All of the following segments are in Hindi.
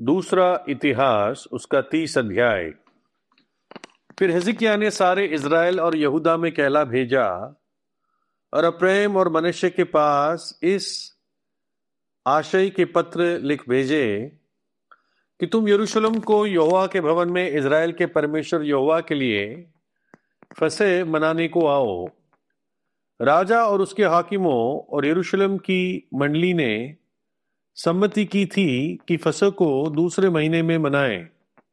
दूसरा इतिहास उसका 30 अध्याय। फिर हिजकिय्याह ने सारे इज़राइल और यहूदा में कहला भेजा और अप्रैम और मनश्शे के पास इस आशय के पत्र लिख भेजे कि तुम यरूशलेम को यहोवा के भवन में इज़राइल के परमेश्वर यहोवा के लिए फसह मनाने को आओ। राजा और उसके हाकिमों और यरूशलेम की मंडली ने सम्मति की थी कि फसह को दूसरे महीने में मनाएं।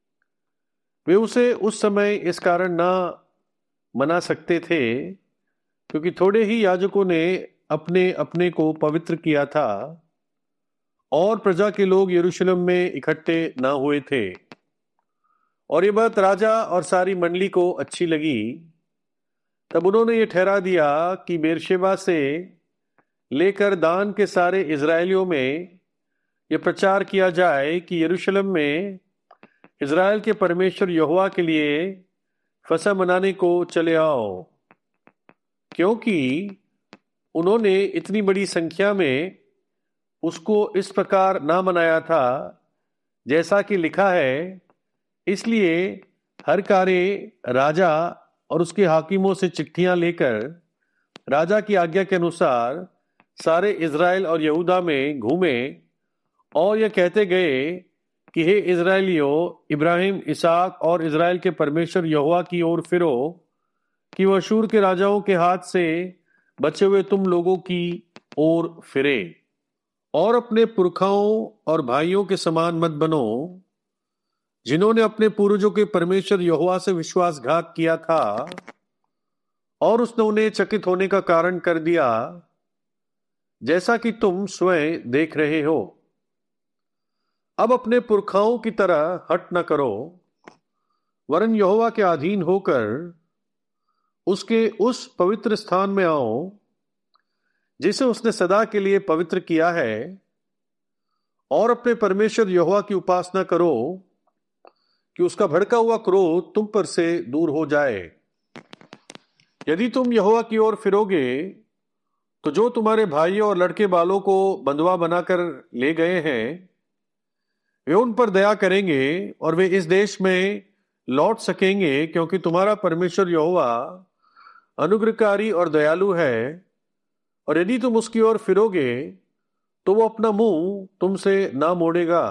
वे उसे उस समय इस कारण ना मना सकते थे क्योंकि थोड़े ही याजकों ने अपने अपने को पवित्र किया था और प्रजा के लोग यरूशलेम में इकट्ठे ना हुए थे। और ये बात राजा और सारी मंडली को अच्छी लगी। तब उन्होंने ये ठहरा दिया कि बेरशेबा से लेकर दान के सारे इज़राइलियों में यह प्रचार किया जाए कि यरूशलेम में इज़राइल के परमेश्वर यहोवा के लिए फसह मनाने को चले आओ, क्योंकि उन्होंने इतनी बड़ी संख्या में उसको इस प्रकार ना मनाया था जैसा कि लिखा है। इसलिए हर कार्य राजा और उसके हाकिमों से चिट्ठियां लेकर राजा की आज्ञा के अनुसार सारे इज़राइल और यहूदा में घूमे और यह कहते गए कि हे इज़राइलियों, इब्राहिम, इसहाक और इज़राइल के परमेश्वर यहोवा की ओर फिरो कि वह अश्शूर के राजाओं के हाथ से बचे हुए तुम लोगों की ओर फिरे और अपने पुरखाओं और भाइयों के समान मत बनो जिन्होंने अपने पूर्वजों के परमेश्वर यहोवा से विश्वासघात किया था और उसने उन्हें चकित होने का कारण कर दिया, जैसा कि तुम स्वयं देख रहे हो। अब अपने पुरखाओं की तरह हट न करो, वरन यहोवा के अधीन होकर उसके उस पवित्र स्थान में आओ जिसे उसने सदा के लिए पवित्र किया है, और अपने परमेश्वर यहोवा की उपासना करो कि उसका भड़का हुआ क्रोध तुम पर से दूर हो जाए। यदि तुम यहोवा की ओर फिरोगे तो जो तुम्हारे भाइयों और लड़के बालों को बंधुआ बनाकर ले गए हैं वे उन पर दया करेंगे और वे इस देश में लौट सकेंगे, क्योंकि तुम्हारा परमेश्वर यहोवा अनुग्रहकारी और दयालु है। और यदि तुम उसकी ओर फिरोगे तो वो अपना मुंह तुमसे ना मोड़ेगा।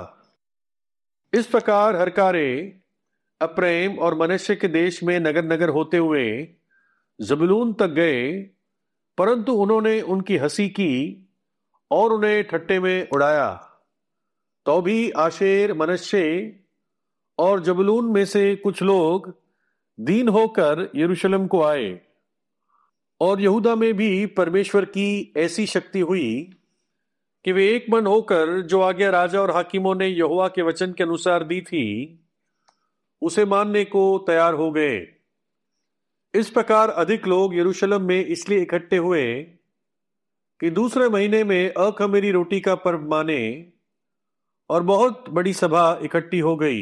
इस प्रकार हर कार्य अप्रैम और मनश्शे के देश में नगर नगर होते हुए जबूलून तक गए, परंतु उन्होंने उनकी हंसी की और उन्हें ठट्ठे में उड़ाया। तो भी आशेर, मनश्शे और जबूलून में से कुछ लोग दीन होकर यरूशलेम को आए। और यहूदा में भी परमेश्वर की ऐसी शक्ति हुई कि वे एक मन होकर जो आज्ञा राजा और हाकिमों ने यहोवा के वचन के अनुसार दी थी उसे मानने को तैयार हो गए। इस प्रकार अधिक लोग यरूशलेम में इसलिए इकट्ठे हुए कि दूसरे महीने में अखमीरी रोटी का पर्व माने, और बहुत बड़ी सभा इकट्ठी हो गई।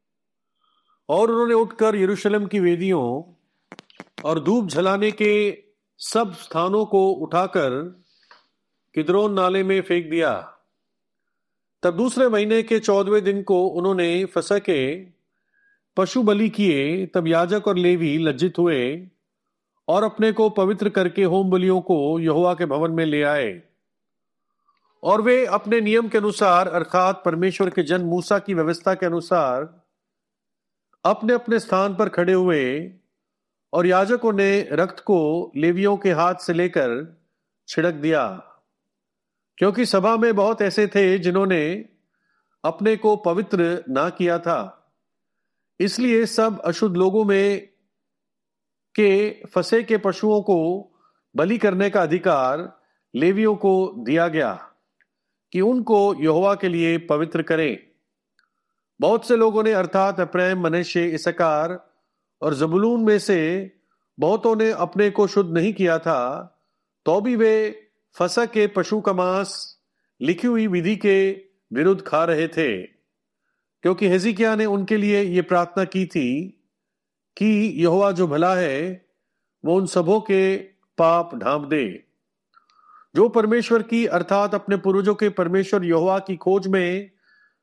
और उन्होंने उठकर यरूशलेम की वेदियों और धूप जलाने के सब स्थानों को उठाकर किद्रोन नाले में फेंक दिया। तब दूसरे महीने के 14वें दिन को उन्होंने फसह के पशु बलि किए। तब याजक और लेवी लज्जित हुए और अपने को पवित्र करके होम बलियों को यहोवा के भवन में ले आए। और वे अपने नियम के अनुसार अर्थात परमेश्वर के जन मूसा की व्यवस्था के अनुसार अपने अपने स्थान पर खड़े हुए, और याजकों ने रक्त को लेवियों के हाथ से लेकर छिड़क दिया, क्योंकि सभा में बहुत ऐसे थे जिन्होंने अपने को पवित्र ना किया था। इसलिए सब अशुद्ध लोगों में के फसह के पशुओं को बलि करने का अधिकार लेवियों को दिया गया कि उनको यहोवा के लिए पवित्र करें। बहुत से लोगों ने अर्थात अप्रैम, मनश्शे, इस्साकार और जबूलून में से बहुतों ने अपने को शुद्ध नहीं किया था, तो भी वे फसह के पशु का मांस लिखी हुई विधि के विरुद्ध खा रहे थे, क्योंकि हिजकिय्याह ने उनके लिए ये प्रार्थना की थी कि यहोवा जो भला है वो उन सबों के पाप ढांप दे जो परमेश्वर की अर्थात अपने पूर्वजों के परमेश्वर यहोवा की खोज में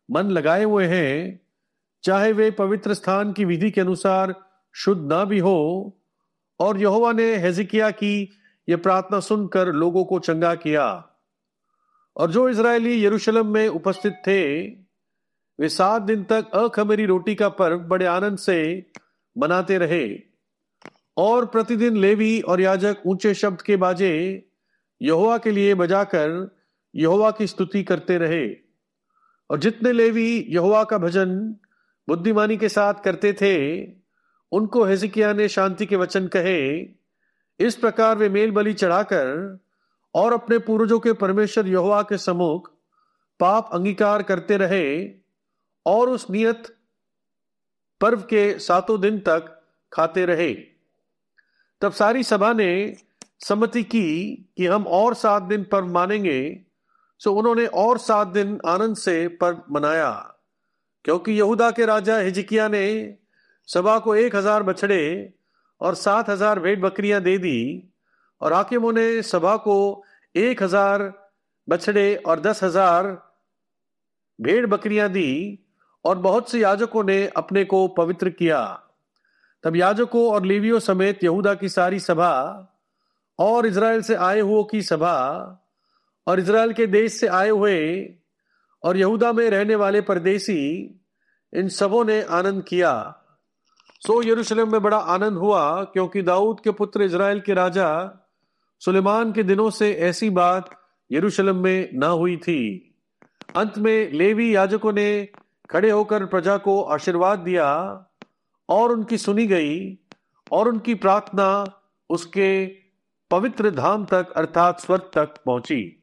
मन लगाए हुए हैं, चाहे वे पवित्र स्थान की विधि के अनुसार शुद्ध ना भी हो। और यहोवा ने हिजकिय्याह की यह प्रार्थना सुनकर लोगों को चंगा किया। और जो इजरायली यरूशलेम में उपस्थित थे, वे 7 दिन तक अखमीरी रोटी का पर्व बड़े आनंद से मनाते रहे। और प्रतिदिन लेवी और याजक ऊंचे शब्द के बाजे यहोवा के लिए बजाकर यहोवा की स्तुति करते रहे। और जितने लेवी यहोवा का भजन बुद्धिमानी के साथ करते थे, उनको हिजकिय्याह ने शांति के वचन कहे। इस प्रकार वे मेल बलि चढ़ाकर और अपने पूर्वजों के परमेश्वर यहोवा के सम्मुख पाप अंगीकार करते रहे और उस नियत पर्व के 7 दिन तक खाते रहे। तब सारी सभा ने सम्मति की कि हम और 7 दिन पर्व मानेंगे। सो उन्होंने और 7 दिन आनंद से पर्व मनाया, क्योंकि यहूदा के राजा हिजकिय्याह ने सभा को 1000 बछड़े और 7000 भेड़ बकरियां दे दी। और हाकिमों ने सभा को 1000 बछड़े और 10,000 भेड़ बकरियां दी। और बहुत से याजकों ने अपने को पवित्र किया। तब याजकों और लेवियों समेत यहूदा की सारी सभा और इजराइल से आए हुओं की सभा और इजराइल के देश से आए हुए और यहूदा में रहने वाले परदेसी, इन सबों ने आनंद किया। सो यरूशलेम में बड़ा आनंद हुआ, क्योंकि दाऊद के पुत्र इजराइल के राजा सुलेमान के दिनों से ऐसी बात यरूशलेम में न हुई थी। अंत में लेवी याजकों ने खड़े होकर प्रजा को आशीर्वाद दिया और उनकी सुनी गई। और उनकी प्रार्थना उसके पवित्र धाम तक अर्थात स्वर्ग तक पहुंची।